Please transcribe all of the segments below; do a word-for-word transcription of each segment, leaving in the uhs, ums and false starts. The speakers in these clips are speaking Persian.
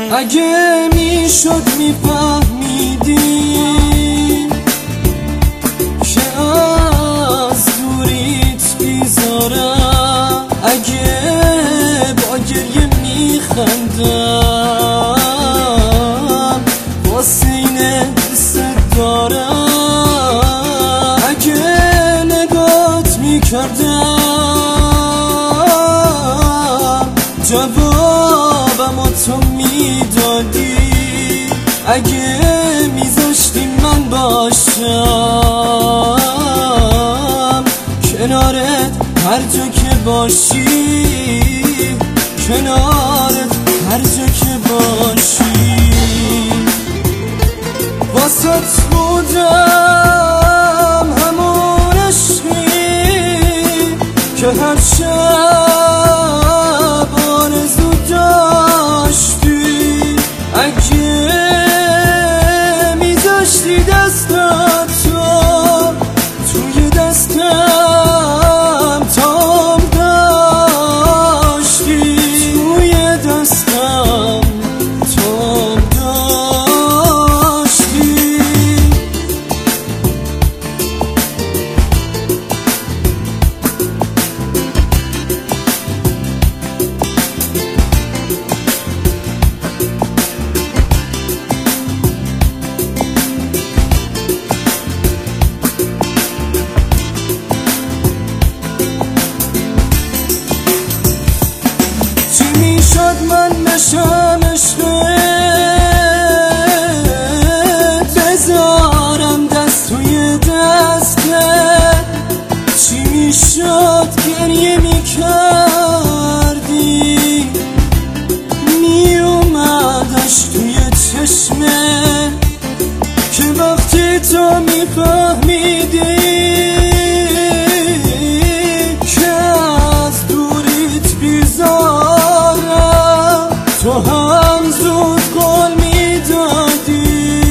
اگه میشد میفهمیدی که از دوریت بیزارم، اگه با گریه میخندم واسه اینه دوست دارم، اگه نگات میکردم جوابمو تو میدادی، اگه میذاشتی من باشم کنارت هر جا که باشی، کنارت هر جا که باشی. واسط بودم همون عشقی که هر شب آرزو داشتی، اگه میذاشتی دستاتو توی دستم تام داشتی، توی دستم تام داشتی. چی میشد من بشم عشقت، بذارم دست توی دستت، چی میشد گریه میکردی میومدش توی چشمه، که وقتی تو میفهمیدی که از دوریت بیزارم، تو هم زود قول میدادی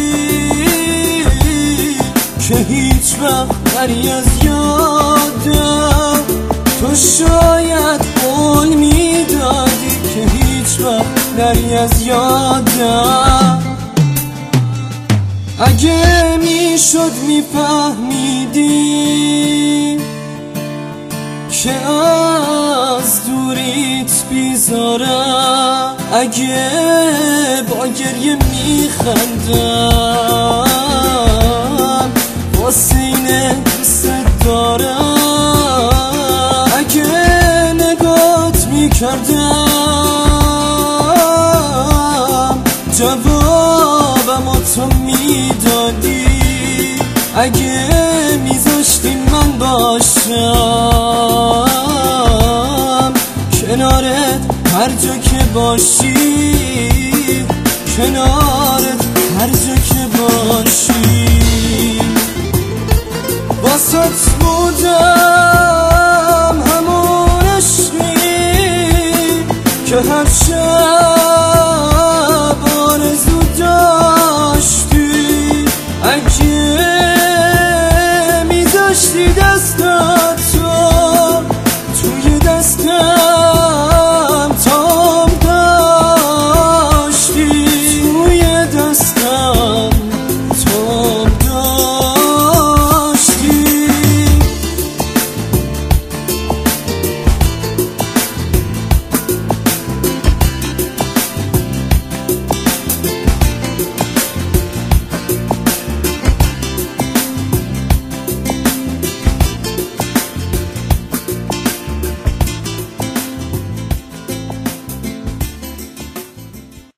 که هیچ وقت نری از یادم، تو شاید قول میدادی که هیچ وقت نری از یادم. اگه میشد میفهمیدی که از دوریت بیزارم، اگه با گریه میخندم واسه اینه دوست دارم، اگه نگات میکردم جوابمو تو میدادی، اگه میذاشتی من باشم کنارت هر جا که باشی، کنارت هر جا که باشی. واسط بودم همون عشقی که هر شب